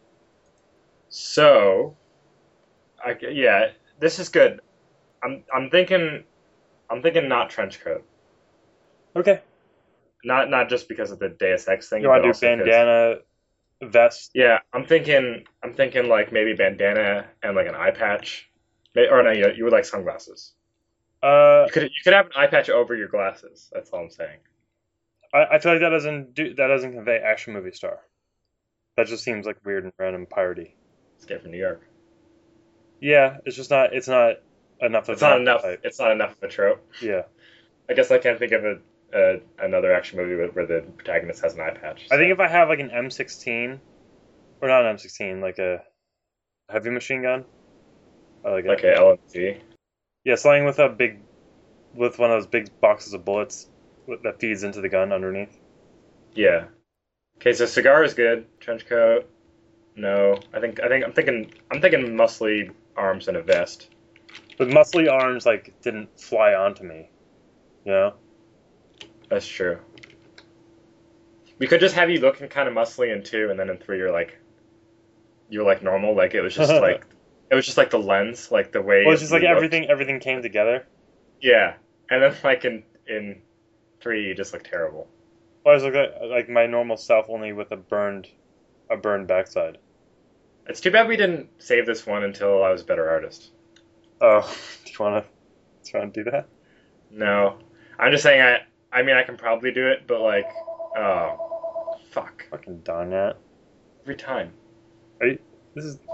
Speaker 2: So, I yeah, this is good. I'm I'm thinking I'm thinking not trench coat.
Speaker 3: Okay.
Speaker 2: Not not just because of the Deus Ex thing,
Speaker 3: You want
Speaker 2: but
Speaker 3: to do
Speaker 2: also 'cause-
Speaker 3: bandana, vest?
Speaker 2: Yeah, I'm thinking I'm thinking like maybe bandana and like an eye patch, May- or no, you, you would like sunglasses.
Speaker 3: Uh,
Speaker 2: You could you could have an eye patch over your glasses. That's all I'm saying.
Speaker 3: I, I feel like that doesn't do that doesn't convey action movie star. That just seems like weird and random piratey.
Speaker 2: Escape from New York.
Speaker 3: Yeah, it's just not. It's not enough of
Speaker 2: It's not
Speaker 3: an
Speaker 2: enough.
Speaker 3: archetype.
Speaker 2: It's not enough of a trope.
Speaker 3: Yeah,
Speaker 2: I guess I can't think of a, a another action movie where, where the protagonist has an eye patch.
Speaker 3: I think if I have like an M sixteen, or not an M sixteen, like a heavy machine gun, or like a,
Speaker 2: like a L M G.
Speaker 3: yeah, something with a big, with one of those big boxes of bullets that feeds into the gun underneath.
Speaker 2: Yeah. Okay, so cigar is good. Trench coat. No, I think I think I'm thinking I'm thinking muscly arms and a vest.
Speaker 3: But muscly arms like didn't fly onto me, you know.
Speaker 2: That's true. We could just have you looking kind of muscly in two, and then in three you're like you're like normal. Like it was just like it was just like the lens, like the way.
Speaker 3: Well, it's just like
Speaker 2: you looked.
Speaker 3: everything everything came together.
Speaker 2: Yeah, and then like in in three you just look terrible.
Speaker 3: Well, I was like like my normal self, only with a burned a burned backside.
Speaker 2: It's too bad we didn't save this one until I was a better artist.
Speaker 3: Oh, do you wanna do you wanna do that?
Speaker 2: No, I'm just saying I. I mean, I can probably do it, but like, oh, fuck,
Speaker 3: Fucking darn that.
Speaker 2: every time.
Speaker 3: Are you, this is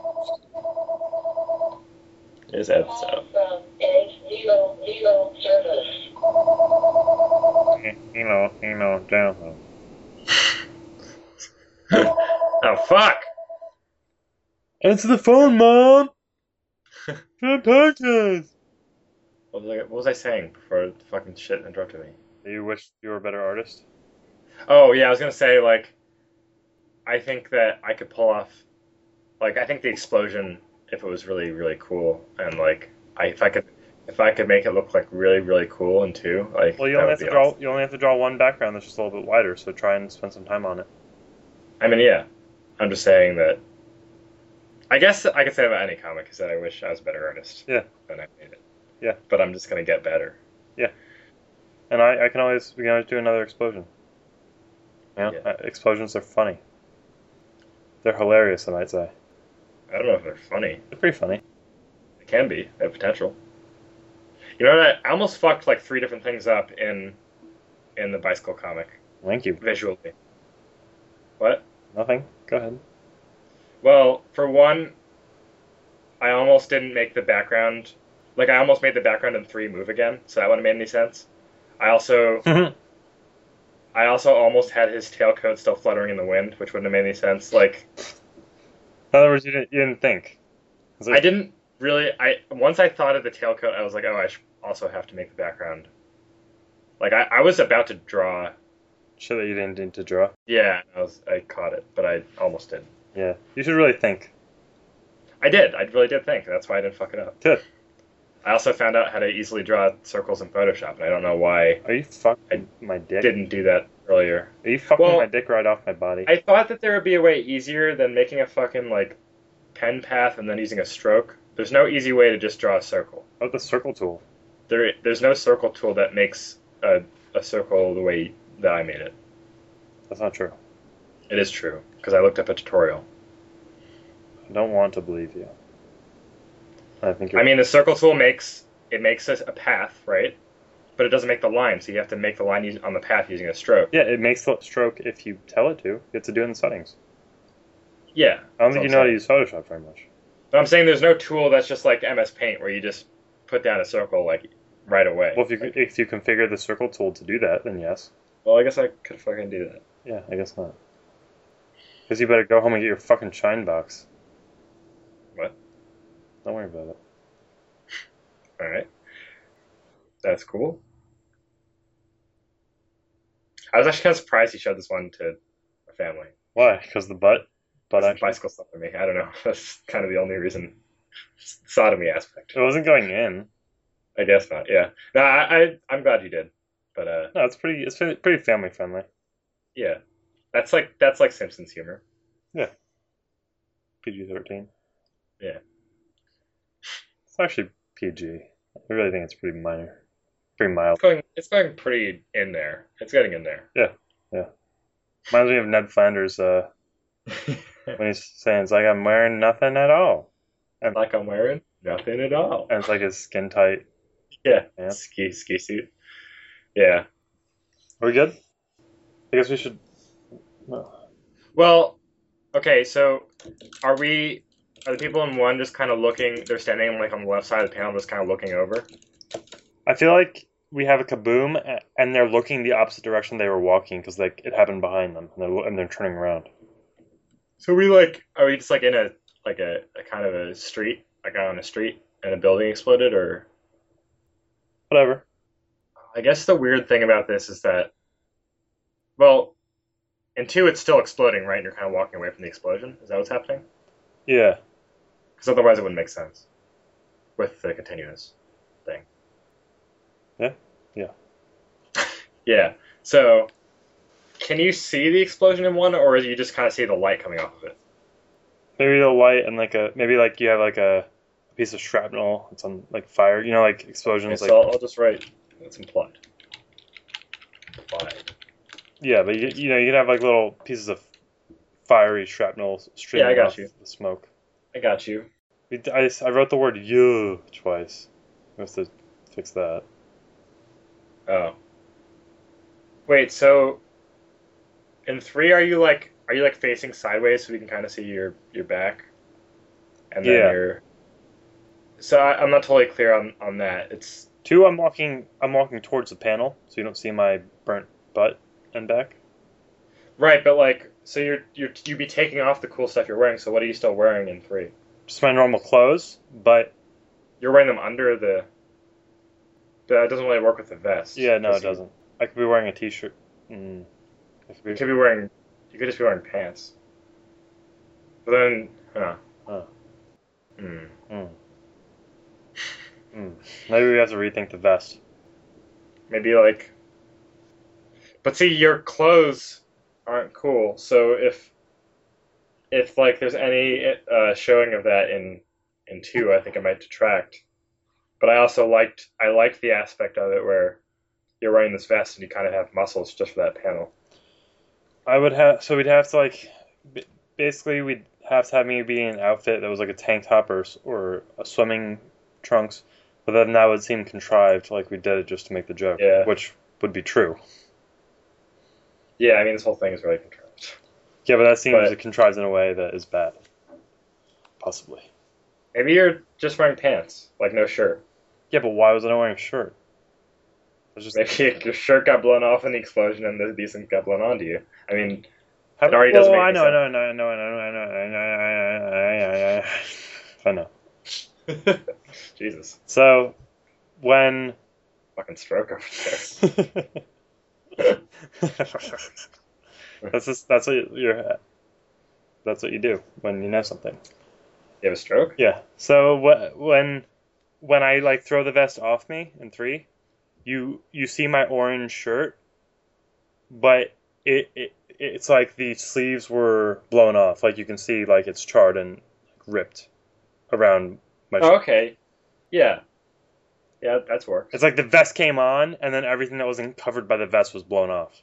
Speaker 2: Is episode.
Speaker 4: From Edge Zero Zero Service.
Speaker 3: you know you know down.
Speaker 2: Oh fuck!
Speaker 3: Answer the phone, Mom. Good podcast.
Speaker 2: What was I, what was I saying before the fucking shit interrupted me?
Speaker 3: You wish you were a better artist.
Speaker 2: Oh yeah, I was gonna say like, I think that I could pull off, like I think the explosion if it was really really cool and like I if I could if I could make it look like really really cool and two like.
Speaker 3: Well, you
Speaker 2: that
Speaker 3: only
Speaker 2: would
Speaker 3: have to
Speaker 2: be
Speaker 3: draw.
Speaker 2: awesome.
Speaker 3: You only have to draw one background that's just a little bit wider. So try and spend some time on it.
Speaker 2: I mean yeah, I'm just saying that. I guess I could say about any comic is that I wish I was a better artist.
Speaker 3: Yeah.
Speaker 2: Than I made it.
Speaker 3: Yeah.
Speaker 2: But I'm just gonna get better.
Speaker 3: And I, I can always we can always do another explosion. Yeah,
Speaker 2: Yeah.
Speaker 3: Uh, explosions are funny. They're hilarious, I might say.
Speaker 2: I don't know if they're funny.
Speaker 3: They're pretty funny.
Speaker 2: It can be. They have potential. You know what? I almost fucked like three different things up in in the bicycle comic
Speaker 3: Thank you.
Speaker 2: visually. What?
Speaker 3: Nothing. Go ahead.
Speaker 2: Well, for one, I almost didn't make the background. Like I almost made the background in three move again, so that wouldn't have made any sense. I also
Speaker 3: In
Speaker 2: I also almost had his tailcoat still fluttering in the wind, which wouldn't have made any sense. Like
Speaker 3: other words, you didn't you didn't think. It's like-
Speaker 2: I didn't really. I once I thought of the tailcoat, I was like, oh, I should also have to make the background. Like I, I was about to draw.
Speaker 3: Shit that you didn't need to draw.
Speaker 2: Yeah, I was. I caught it, but I almost did.
Speaker 3: Yeah, you should really think.
Speaker 2: I did. I really did think. That's why I didn't fuck it up.
Speaker 3: Good.
Speaker 2: I also found out how to easily draw circles in Photoshop, and I don't know why
Speaker 3: Are you fucking my
Speaker 2: I
Speaker 3: dick?
Speaker 2: didn't do that earlier.
Speaker 3: Are you fucking
Speaker 2: Well,
Speaker 3: my dick right off my body?
Speaker 2: I thought that there would be a way easier than making a fucking like pen path and then using a stroke. There's no easy way to just draw a circle.
Speaker 3: Oh, the circle tool.
Speaker 2: There, there's no circle tool that makes a, a circle the way that I made it.
Speaker 3: That's not true.
Speaker 2: It is true because I looked up a tutorial.
Speaker 3: I don't want to believe you. I think you're.
Speaker 2: I mean, the circle tool makes it makes a, a path, right? But it doesn't make the line, so you have to make the line us- on the path using a stroke.
Speaker 3: yeah, it makes the stroke if you tell it to. You have to do it in the settings.
Speaker 2: Yeah.
Speaker 3: I don't
Speaker 2: that's
Speaker 3: think you
Speaker 2: what
Speaker 3: know how
Speaker 2: I'm
Speaker 3: to use Photoshop very much.
Speaker 2: But I'm saying there's no tool that's just like M S Paint where you just put down a circle like right away.
Speaker 3: Well, if you if you configure the circle tool to do that, then yes.
Speaker 2: Well, I guess I could fucking do that.
Speaker 3: Yeah, I guess not. Because you better go home and get your fucking shine box.
Speaker 2: What?
Speaker 3: Don't worry about it.
Speaker 2: All right. That's cool. I was actually kind of surprised he showed this one to a family.
Speaker 3: Why? Because the butt? Butt
Speaker 2: Because the
Speaker 3: action?
Speaker 2: bicycle stuff to me. I don't know. That's kind of the only reason. Sodomy aspect.
Speaker 3: It wasn't going in.
Speaker 2: I guess not. Yeah. No, I, I I'm glad you did. But uh,
Speaker 3: No, it's pretty. It's pretty pretty family friendly.
Speaker 2: yeah, that's like that's like Simpsons humor.
Speaker 3: P G thirteen.
Speaker 2: Yeah.
Speaker 3: It's actually P G. I really think it's pretty minor, pretty mild.
Speaker 2: It's going it's going pretty in there. It's getting in there.
Speaker 3: Reminds me of Ned Flanders uh, when he's saying it's like I'm wearing nothing at all,
Speaker 2: Like I'm wearing nothing at all.
Speaker 3: and it's like his skin tight.
Speaker 2: Yeah.
Speaker 3: Yeah.
Speaker 2: Ski ski suit. Yeah.
Speaker 3: Are we good? I guess we should. No.
Speaker 2: Well, okay, so are we are the people in one just kind of looking they're standing like on the left side of the panel just kind of looking over?
Speaker 3: I feel like we have a kaboom, a- and they're looking the opposite direction they were walking because like it happened behind them, and they're and they're turning around.
Speaker 2: So we like are we just like in a like a, a kind of a street, like on a street and a building exploded, or
Speaker 3: Whatever.
Speaker 2: I guess the weird thing about this is that well, in two it's still exploding, right? And you're kind of walking away from the explosion. Is that what's happening?
Speaker 3: Yeah.
Speaker 2: Because otherwise it wouldn't make sense with the continuous thing.
Speaker 3: Yeah? Yeah.
Speaker 2: Yeah. So, can you see the explosion in one, or do you just kind of see the light coming off of it?
Speaker 3: Maybe the light and like a maybe like you have like a piece of shrapnel. It's on like fire. You know, like
Speaker 2: Okay,
Speaker 3: explosions.
Speaker 2: so
Speaker 3: Like
Speaker 2: I'll, I'll just write it's implied. Implied.
Speaker 3: yeah, but you, you know you can have like little pieces of fiery shrapnel streaming
Speaker 2: Yeah, I got
Speaker 3: off
Speaker 2: you.
Speaker 3: the smoke.
Speaker 2: I got you.
Speaker 3: We, I, I wrote the word "you" twice. We have to fix that.
Speaker 2: Oh. Wait, so in three, are you like are you like facing sideways so we can kind of see your your back, and then
Speaker 3: Yeah.
Speaker 2: your. So I, I'm not totally clear on on that. It's
Speaker 3: Two, I'm walking. I'm walking towards the panel, so you don't see my burnt butt and back.
Speaker 2: right, but like so you're you're you'd be taking off the cool stuff you're wearing. So what are you still wearing in three?
Speaker 3: Just my normal clothes, but
Speaker 2: You're wearing them under the. That doesn't really work with the vest.
Speaker 3: yeah, no, it
Speaker 2: 'cause you-
Speaker 3: doesn't. I could be wearing a t-shirt. Mm. I could be-
Speaker 2: You could be wearing. You could just be wearing pants. But then, huh?
Speaker 3: Huh.
Speaker 2: Hmm.
Speaker 3: Mm. Mm. Maybe we have to rethink the vest.
Speaker 2: Maybe like. But see, your clothes aren't cool. So if, if like there's any uh, showing of that in, in two, I think it might detract. But I also liked I liked the aspect of it where you're wearing this vest and you kind of have muscles just for that panel.
Speaker 3: I would have. So we'd have to like. b- Basically, we'd have to have me be in an outfit that was like a tank top or s- or a swimming trunks, but then that would seem contrived, like we did it just to make the joke,
Speaker 2: Yeah.
Speaker 3: which would be true.
Speaker 2: Yeah, I mean this whole thing is really contrived.
Speaker 3: Yeah, but that seems
Speaker 2: But-
Speaker 3: contrived in a way that is bad. Possibly.
Speaker 2: Maybe you're just wearing pants, like no shirt.
Speaker 3: Yeah, but why was I not wearing a shirt? It's just
Speaker 2: Maybe your shirt got blown off in the explosion and the, these things got blown onto you. I mean,
Speaker 3: How-
Speaker 2: it already
Speaker 3: well,
Speaker 2: doesn't make
Speaker 3: I
Speaker 2: any
Speaker 3: know, I know, I know, I know, I know, I know, I know, I know, I know. I know.
Speaker 2: Jesus,
Speaker 3: So, when
Speaker 2: fucking stroke over there.
Speaker 3: that's just that's what you're that's what you do when you know something.
Speaker 2: You have a stroke?
Speaker 3: Yeah. So wh- when when I like throw the vest off me in three, you you see my orange shirt, but it, it it's like the sleeves were blown off. Like you can see like it's charred and like, ripped around my
Speaker 2: Oh,
Speaker 3: shirt.
Speaker 2: okay. Yeah. Yeah, that's worked.
Speaker 3: It's like the vest came on and then everything that wasn't covered by the vest was blown off.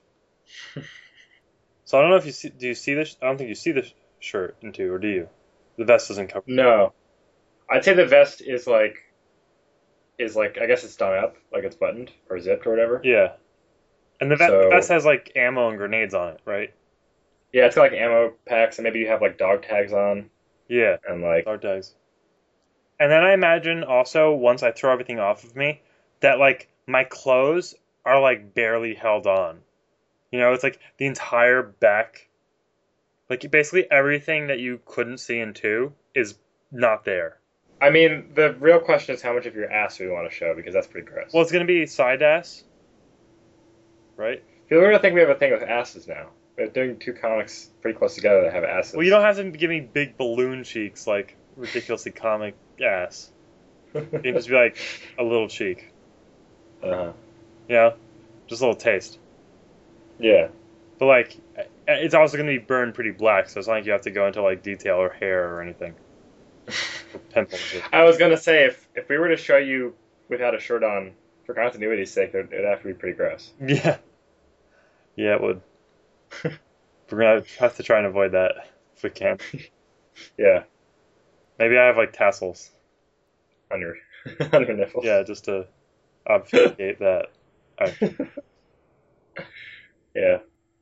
Speaker 3: So I don't know if you see. Do you see this? I don't think you see the sh- shirt in two, or do you? The vest isn't covered.
Speaker 2: No. I'd say the vest is like, is like, I guess it's done up, like it's buttoned or zipped or whatever.
Speaker 3: Yeah. And the, ve-
Speaker 2: So-
Speaker 3: the vest has like ammo and grenades on it, right?
Speaker 2: Yeah, it's got like ammo packs and maybe you have like dog tags on
Speaker 3: Yeah.
Speaker 2: and like,
Speaker 3: Dog tags. And then I imagine also once I throw everything off of me, that like my clothes are like barely held on. You know, it's like the entire back, like basically everything that you couldn't see in two is not there.
Speaker 2: I mean, the real question is how much of your ass do we want to show because that's pretty gross.
Speaker 3: Well, it's gonna be side ass, right?
Speaker 2: People are gonna think we have a thing with asses now. We're doing two comics pretty close together that have asses.
Speaker 3: Well, you don't have to give me big balloon cheeks like ridiculously comic ass. You can just be like a little cheek.
Speaker 2: Uh-huh.
Speaker 3: You know? Just a little taste.
Speaker 2: Yeah.
Speaker 3: But like, it's also going to be burned pretty black, so it's not like you have to go into like detail or hair or anything. Or pimples. Or...
Speaker 2: I was gonna say if if we were to show you without a shirt on for continuity's sake, it'd, it'd have to be pretty gross.
Speaker 3: Yeah. Yeah, it would. We're gonna have to try and avoid that if we can.
Speaker 2: Yeah.
Speaker 3: Maybe I have like tassels.
Speaker 2: On your on your nipples.
Speaker 3: Yeah, just to obfuscate that. I,
Speaker 2: Yeah.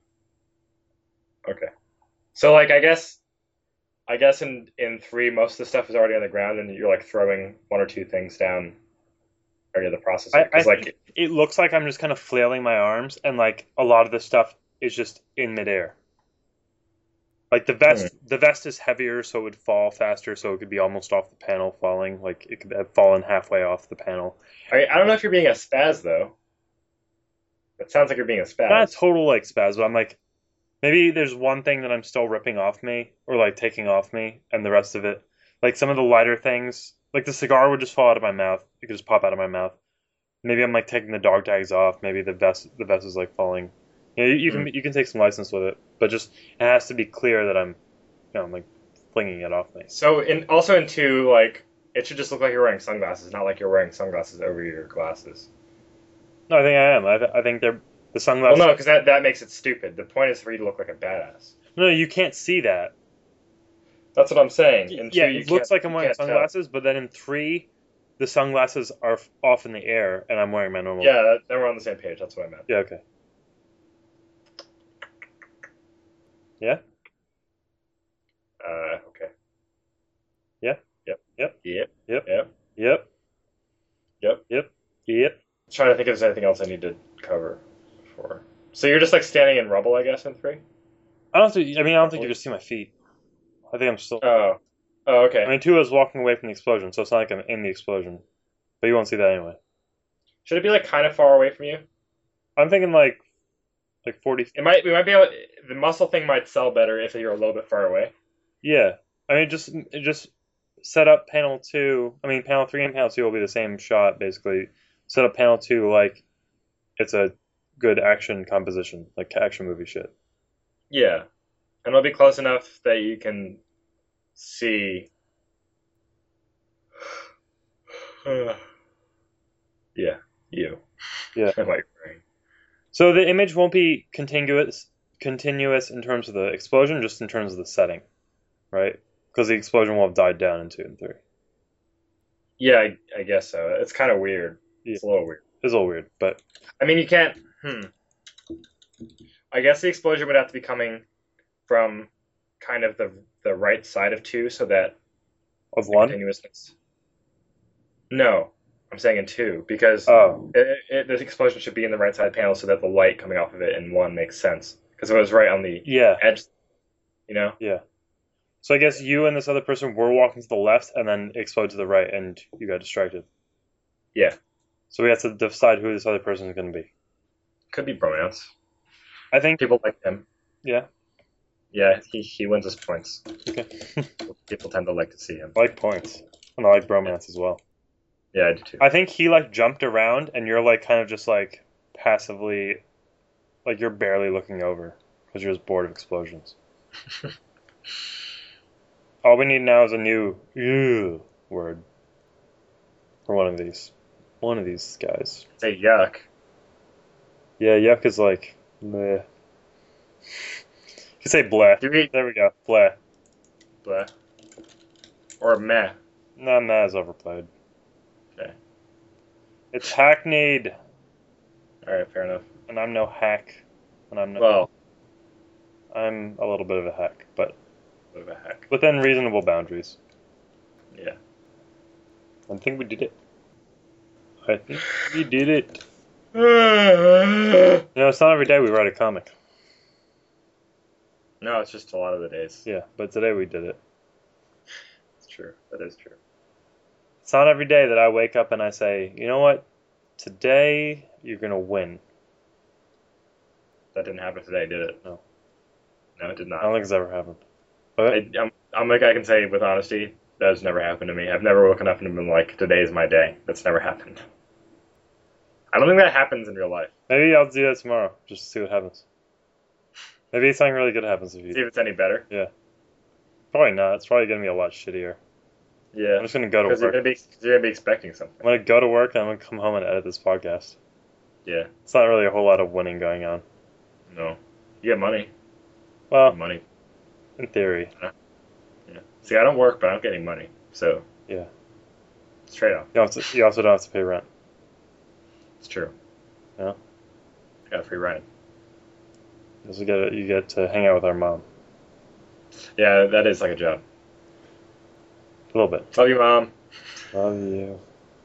Speaker 2: Okay. So like I guess I guess in in three most of the stuff is already on the ground and you're like throwing one or two things down area of the processor.
Speaker 3: I, I
Speaker 2: 'Cause, like
Speaker 3: think it looks like I'm just kind of flailing my arms, and like a lot of the stuff is just in midair. Like the vest, the vest is heavier, so it would fall faster, so it could be almost off the panel falling. Like it could have fallen halfway off the panel.
Speaker 2: I, I don't know if you're being a spaz though. It sounds like you're being a spaz.
Speaker 3: Not a total like spaz, but I'm like, maybe there's one thing that I'm still ripping off me, or like taking off me, and the rest of it, like some of the lighter things, like the cigar would just fall out of my mouth. It could just pop out of my mouth. Maybe I'm like taking the dog tags off. Maybe the vest, the vest is like falling. You know, you, you can you can take some license with it, but just it has to be clear that I'm, you know, I'm like flinging it off me.
Speaker 2: So in also in two, like it should just look like you're wearing sunglasses, not like you're wearing sunglasses over your glasses.
Speaker 3: No, I think I am. I, th- I think they're the sunglasses.
Speaker 2: Well, no, because that, that makes it stupid. The point is for you to look like a badass.
Speaker 3: No, you can't see that.
Speaker 2: That's what I'm saying. In
Speaker 3: Yeah,
Speaker 2: two, you
Speaker 3: it looks
Speaker 2: can't-
Speaker 3: like I'm
Speaker 2: you
Speaker 3: wearing
Speaker 2: can't tell.
Speaker 3: sunglasses, but then in three, the sunglasses are f- off in the air, and I'm wearing my normal.
Speaker 2: Yeah, that, then we're on the same page. That's what I meant.
Speaker 3: Yeah. Okay. Yeah.
Speaker 2: Uh, okay.
Speaker 3: Yeah.
Speaker 2: Yep.
Speaker 3: Yep.
Speaker 2: Yep.
Speaker 3: Yep.
Speaker 2: Yep.
Speaker 3: Yep.
Speaker 2: Yep.
Speaker 3: Yep. Yep.
Speaker 2: Trying to think if there's anything else I need to cover before. So you're just like standing in rubble, I guess, in three?
Speaker 3: I don't think. I mean, I don't think you just see my feet. I think I'm still.
Speaker 2: Oh. Oh, okay.
Speaker 3: I mean, two is walking away from the explosion, so it's not like I'm in the explosion. But you won't see that anyway.
Speaker 2: Should it be like kind of far away from you?
Speaker 3: I'm thinking like, like forty.
Speaker 2: It might. We might be able. The muscle thing might sell better if you're a little bit far away.
Speaker 3: Yeah. I mean, just just set up panel two. I mean, panel three and panel two will be the same shot basically. Set up panel two like it's a good action composition, like action movie shit.
Speaker 2: Yeah, and it'll be close enough that you can see. Yeah, you.
Speaker 3: Yeah.
Speaker 2: And my brain.
Speaker 3: So the image won't be continuous continuous in terms of the explosion, just in terms of the setting, right? Because the explosion will have died down in two and three.
Speaker 2: Yeah, I, I guess so. It's kind of weird.
Speaker 3: Yeah.
Speaker 2: It's a little weird.
Speaker 3: It's a little weird, but
Speaker 2: I mean, you can't. Hmm. I guess the explosion would have to be coming from kind of the the right side of two, so that
Speaker 3: of
Speaker 2: the
Speaker 3: one.
Speaker 2: continuousness. No, I'm saying in two because
Speaker 3: Oh,
Speaker 2: it, it, the explosion should be in the right side panel, so that the light coming off of it in one makes sense. Because if it was right on the
Speaker 3: yeah,
Speaker 2: edge, you know.
Speaker 3: yeah. So I guess you and this other person were walking to the left and then explode to the right, and you got distracted.
Speaker 2: Yeah,
Speaker 3: So we have to decide who this other person is going to be.
Speaker 2: could be bromance.
Speaker 3: I think.
Speaker 2: People like him.
Speaker 3: Yeah.
Speaker 2: Yeah, he he wins us points.
Speaker 3: Okay.
Speaker 2: People tend to like to see him.
Speaker 3: I like points, and I like bromance as well.
Speaker 2: Yeah, I do too.
Speaker 3: I think he like jumped around, and you're like kind of just like passively, like you're barely looking over because you're just bored of explosions. All we need now is a new ew word for one of these. One of these guys.
Speaker 2: Say yuck.
Speaker 3: Yeah, yuck is like bleh. You can say bleh.
Speaker 2: Do we
Speaker 3: There we go. Bleh.
Speaker 2: blah or meh?
Speaker 3: No, nah, is overplayed.
Speaker 2: Okay.
Speaker 3: It's hackneyed,
Speaker 2: All right, fair enough.
Speaker 3: and I'm no hack, and I'm no.
Speaker 2: Well,
Speaker 3: I'm a little bit of a hack, but
Speaker 2: bit of a heck.
Speaker 3: within reasonable boundaries.
Speaker 2: Yeah.
Speaker 3: I think we did it. I think we did it.
Speaker 2: no,
Speaker 3: You know, it's not every day we write a comic.
Speaker 2: it's just a lot of the days.
Speaker 3: Yeah, but today we did it.
Speaker 2: It's true. That is true.
Speaker 3: It's not every day that I wake up and I say, you know what? Today you're gonna win.
Speaker 2: That didn't happen today, did it?
Speaker 3: No.
Speaker 2: No, it did
Speaker 3: I
Speaker 2: not.
Speaker 3: don't think it's ever happened. But
Speaker 2: I, I'm, I'm like I can say with honesty, that has never happened to me. I've never woken up and been like, today is my day. That's never happened. I don't think that happens in real life.
Speaker 3: maybe I'll do that tomorrow, just to see what happens. Maybe something really good happens if
Speaker 2: See
Speaker 3: you.
Speaker 2: if it's any better.
Speaker 3: Probably not. It's probably gonna be a lot shittier.
Speaker 2: Yeah.
Speaker 3: I'm just gonna go to
Speaker 2: Because you're
Speaker 3: work.
Speaker 2: gonna be you're gonna be expecting something.
Speaker 3: I'm gonna go to work and I'm gonna come home and edit this podcast.
Speaker 2: Yeah.
Speaker 3: It's not really a whole lot of winning going on.
Speaker 2: No. You get money.
Speaker 3: Well,
Speaker 2: Money.
Speaker 3: in theory.
Speaker 2: Yeah. See, I don't work, but I'm getting money. So.
Speaker 3: Yeah.
Speaker 2: It's trade off.
Speaker 3: You also, you also don't have to pay rent.
Speaker 2: It's true.
Speaker 3: Yeah.
Speaker 2: I got a free ride.
Speaker 3: You also get you get to hang out with our mom
Speaker 2: Yeah, that is like a job.
Speaker 3: a little bit.
Speaker 2: Love you, Mom.
Speaker 3: Love you.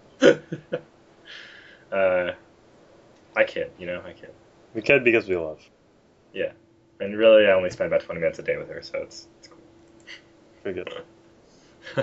Speaker 2: uh, I kid, you know, I kid.
Speaker 3: We kid because we love.
Speaker 2: Yeah. And really, I only spend about twenty minutes a day with her, so it's, it's
Speaker 3: Pretty good.
Speaker 2: cool.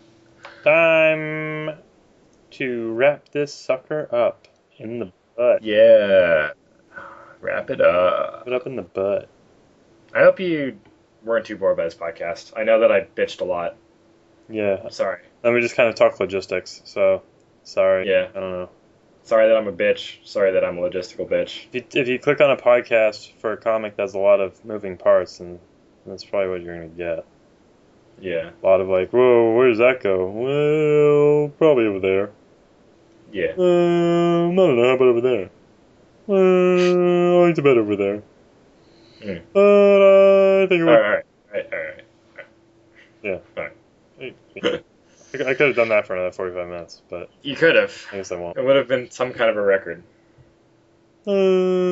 Speaker 3: Time to wrap this sucker up in the butt.
Speaker 2: Yeah. Wrap it up.
Speaker 3: Wrap it up in the butt.
Speaker 2: I hope you weren't too bored by this podcast. I know that I bitched a lot.
Speaker 3: Yeah.
Speaker 2: I'm sorry.
Speaker 3: Then we just kind of talk logistics. So, sorry.
Speaker 2: Yeah.
Speaker 3: I don't know.
Speaker 2: Sorry that I'm a bitch. Sorry that I'm a logistical bitch.
Speaker 3: If you, if you click on a podcast for a comic that's a lot of moving parts, and that's probably what you're gonna get.
Speaker 2: Yeah.
Speaker 3: A lot of like, whoa, where does that go? Well, probably over there.
Speaker 2: Yeah.
Speaker 3: Uh, no, no, no, how about over there? Uh, I like the bed over there.
Speaker 2: Mm.
Speaker 3: Uh, I think it
Speaker 2: All
Speaker 3: would.
Speaker 2: right. All right. All right.
Speaker 3: Yeah.
Speaker 2: All right.
Speaker 3: I, I could have done that for another forty-five minutes, but
Speaker 2: You could have.
Speaker 3: I guess I won't.
Speaker 2: It would have been some kind of a record.
Speaker 3: Uh,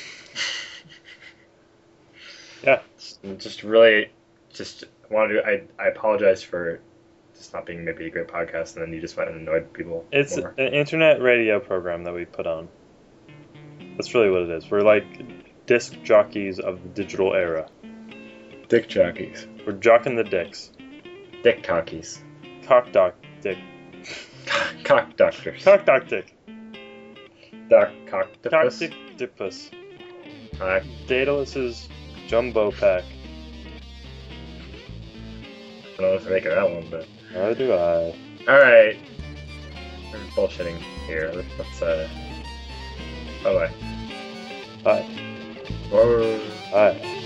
Speaker 3: yeah.
Speaker 2: Just really, just wanted to. I I apologize for just not being maybe a great podcast, and then you just went and annoyed people.
Speaker 3: It's
Speaker 2: more.
Speaker 3: an internet radio program that we put on. That's really what it is. We're like disc jockeys of the digital era.
Speaker 2: Dick jockeys.
Speaker 3: We're jocking the dicks.
Speaker 2: Dick cockies.
Speaker 3: Cock doc dick.
Speaker 2: Cock doctors.
Speaker 3: Cock doc dick.
Speaker 2: Doc
Speaker 3: Cock
Speaker 2: cocktopus.
Speaker 3: dick dipus.
Speaker 2: Cock.
Speaker 3: Daedalus's jumbo pack.
Speaker 2: I don't know if I make it that one, but
Speaker 3: How do I?
Speaker 2: all right. We're bullshitting here. Let's, let's uh. Bye bye.
Speaker 3: Bye.
Speaker 2: Whoa.
Speaker 3: Bye.